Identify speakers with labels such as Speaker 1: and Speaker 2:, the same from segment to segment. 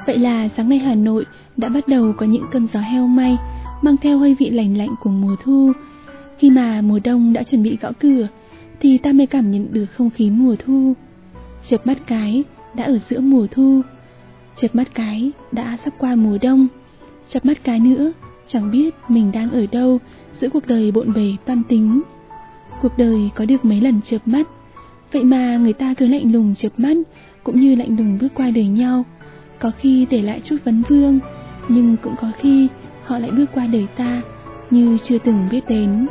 Speaker 1: Vậy là sáng nay Hà Nội đã bắt đầu có những cơn gió heo may, mang theo hơi vị lành lạnh của mùa thu. Khi mà mùa đông đã chuẩn bị gõ cửa, thì ta mới cảm nhận được không khí mùa thu. Chợp mắt cái đã ở giữa mùa thu, chợp mắt cái đã sắp qua mùa đông, chợp mắt cái nữa chẳng biết mình đang ở đâu giữa cuộc đời bộn bề toan tính. Cuộc đời có được mấy lần chợp mắt, vậy mà người ta cứ lạnh lùng chợp mắt, cũng như lạnh lùng bước qua đời nhau. Có khi để lại chút vấn vương, nhưng cũng có khi họ lại bước qua đời ta như chưa từng biết đến.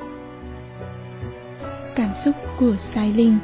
Speaker 1: Cảm xúc của Sai Linh.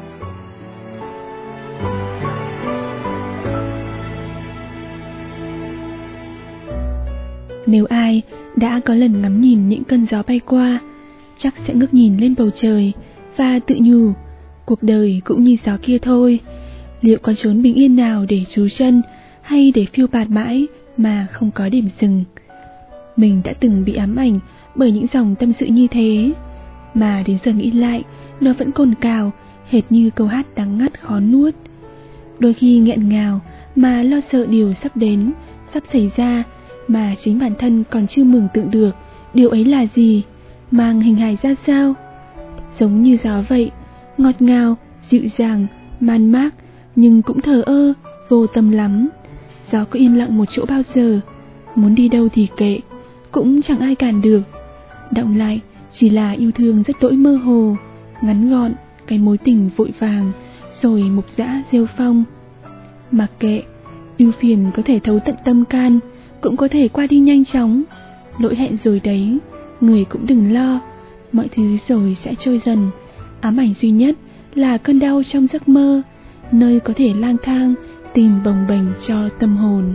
Speaker 1: Nếu ai đã có lần ngắm nhìn những cơn gió bay qua, chắc sẽ ngước nhìn lên bầu trời và tự nhủ, cuộc đời cũng như gió kia thôi. Liệu có chốn bình yên nào để trú chân, hay để phiêu bạt mãi mà không có điểm dừng? Mình đã từng bị ám ảnh bởi những dòng tâm sự như thế, mà đến giờ nghĩ lại, nó vẫn cồn cào, hệt như câu hát đắng ngắt khó nuốt. Đôi khi nghẹn ngào mà lo sợ điều sắp đến, sắp xảy ra, mà chính bản thân còn chưa mường tượng được điều ấy là gì, mang hình hài ra sao. Giống như gió vậy, ngọt ngào, dịu dàng, man mác, nhưng cũng thờ ơ, vô tâm lắm. Gió có yên lặng một chỗ bao giờ, muốn đi đâu thì kệ, cũng chẳng ai cản được. Đọng lại chỉ là yêu thương rất đỗi mơ hồ, ngắn gọn, cái mối tình vội vàng, rồi mục dã rêu phong. Mặc kệ, ưu phiền có thể thấu tận tâm can, cũng có thể qua đi nhanh chóng. Lỗi hẹn rồi đấy, người cũng đừng lo, mọi thứ rồi sẽ trôi dần. Ám ảnh duy nhất là cơn đau trong giấc mơ, nơi có thể lang thang tìm bồng bềnh cho tâm hồn.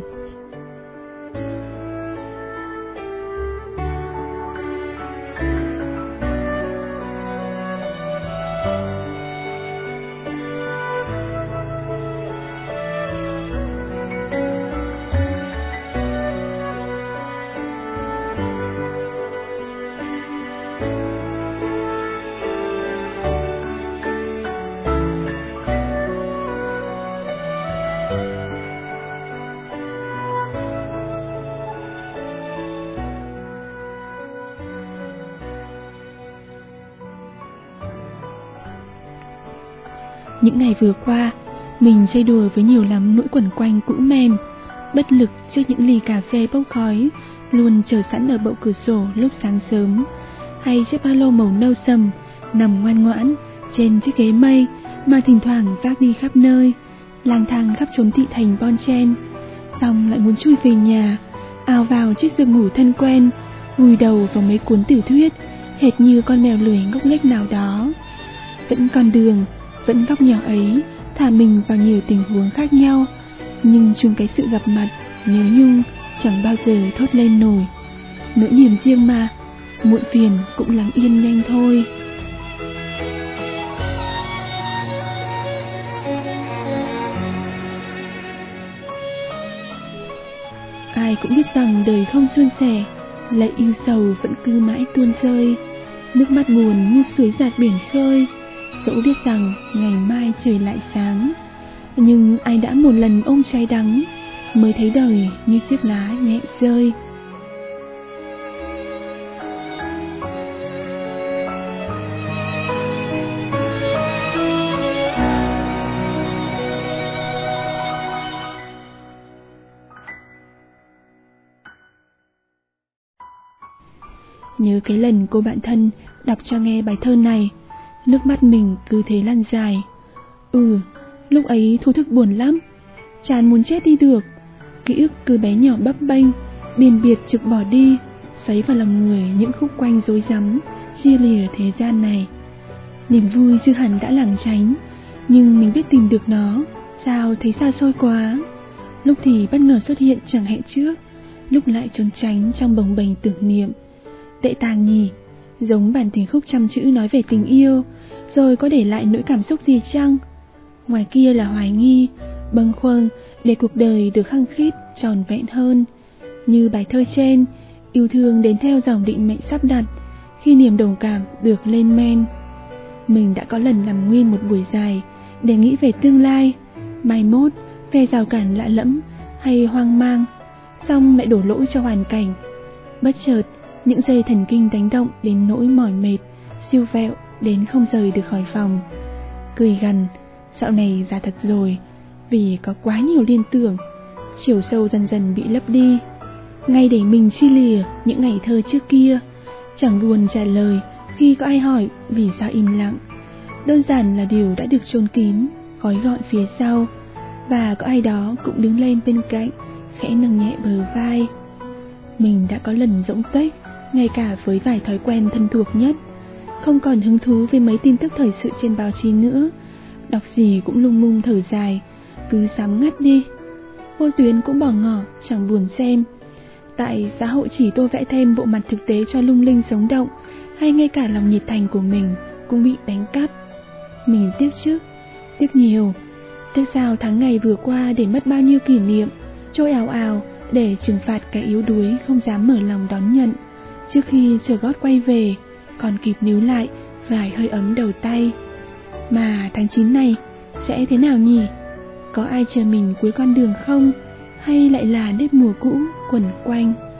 Speaker 1: Những ngày vừa qua, mình chơi đùa với nhiều lắm nỗi quẩn quanh cũ men, bất lực trước những ly cà phê bốc khói luôn chờ sẵn ở bậu cửa sổ lúc sáng sớm, hay chiếc ba lô màu nâu sầm nằm ngoan ngoãn trên chiếc ghế mây mà thỉnh thoảng vác đi khắp nơi, lang thang khắp chốn thị thành bon chen, xong lại muốn chui về nhà, ào vào chiếc giường ngủ thân quen, vùi đầu vào mấy cuốn tiểu thuyết, hệt như con mèo lười ngốc nghếch nào đó. Vẫn con đường, vẫn góc nhỏ ấy, thả mình vào nhiều tình huống khác nhau, nhưng chung cái sự gặp mặt nhớ nhung chẳng bao giờ thốt lên nổi. Nỗi niềm riêng mà, muộn phiền cũng lắng yên nhanh thôi. Ai cũng biết rằng đời không suôn sẻ, lệ yêu sầu vẫn cứ mãi tuôn rơi, nước mắt buồn như suối dạt biển khơi. Dẫu biết rằng ngày mai trời lại sáng, nhưng ai đã một lần ôm trái đắng, mới thấy đời như chiếc lá nhẹ rơi. Nhớ cái lần cô bạn thân đọc cho nghe bài thơ này, nước mắt mình cứ thế lăn dài. Lúc ấy Thu Thức buồn lắm, chán muốn chết đi được. Ký ức cứ bé nhỏ bấp bênh, biền biệt trực bỏ đi, xoáy vào lòng người những khúc quanh rối rắm, chia lìa thế gian này. Niềm vui chưa hẳn đã lảng tránh, nhưng mình biết tìm được nó, sao thấy xa xôi quá. Lúc thì bất ngờ xuất hiện chẳng hẹn trước, lúc lại trốn tránh trong bồng bềnh tưởng niệm. Tệ tàng nhỉ, giống bản tình khúc trăm chữ nói về tình yêu, rồi có để lại nỗi cảm xúc gì chăng? Ngoài kia là hoài nghi, bâng khuâng để cuộc đời được khăng khít, tròn vẹn hơn. Như bài thơ trên, yêu thương đến theo dòng định mệnh sắp đặt, khi niềm đồng cảm được lên men. Mình đã có lần nằm nguyên một buổi dài để nghĩ về tương lai, mai mốt, phe rào cản lạ lẫm hay hoang mang, xong lại đổ lỗi cho hoàn cảnh. Bất chợt, những dây thần kinh đánh động đến nỗi mỏi mệt, siêu vẹo đến không rời được khỏi phòng. Cười gằn, dạo này già thật rồi, vì có quá nhiều liên tưởng, chiều sâu dần dần bị lấp đi. Ngay để mình chia lìa những ngày thơ trước kia, chẳng buồn trả lời khi có ai hỏi vì sao im lặng. Đơn giản là điều đã được chôn kín, gói gọn phía sau, và có ai đó cũng đứng lên bên cạnh, khẽ nâng nhẹ bờ vai. Mình đã có lần rỗng tuếch, ngay cả với vài thói quen thân thuộc nhất, không còn hứng thú với mấy tin tức thời sự trên báo chí nữa. Đọc gì cũng lung mung thở dài, cứ sám ngắt đi. Vô tuyến cũng bỏ ngỏ, chẳng buồn xem. Tại xã hội chỉ tô vẽ thêm bộ mặt thực tế cho lung linh sống động, hay ngay cả lòng nhiệt thành của mình cũng bị đánh cắp. Mình tiếc chứ, tiếc nhiều. Tiếc sao tháng ngày vừa qua để mất bao nhiêu kỷ niệm, trôi ào ào để trừng phạt cái yếu đuối không dám mở lòng đón nhận, trước khi chờ gót quay về, còn kịp níu lại vài hơi ấm đầu tay. Mà tháng 9 này sẽ thế nào nhỉ? Có ai chờ mình cuối con đường không? Hay lại là nếp mùa cũ quẩn quanh?